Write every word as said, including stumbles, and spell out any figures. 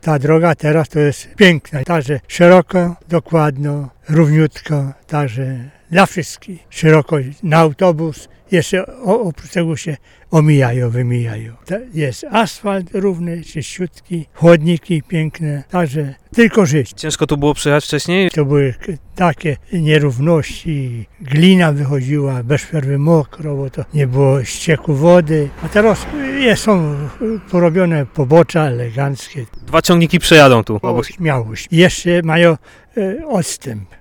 Ta droga teraz to jest piękna, także szeroko, dokładno, równiutko, także dla wszystkich. Szeroko na autobus, jeszcze oprócz tego się omijają, wymijają. Jest asfalt równy, czyściutki, chodniki piękne, także tylko żyć. Ciężko tu było przyjechać wcześniej? To były takie nierówności, glina wychodziła, bez przerwy mokro, bo to nie było ścieku wody. A teraz są porobione pobocza eleganckie. Dwa ciągniki przejadą tu. O, śmiałość. Jeszcze mają e, odstęp.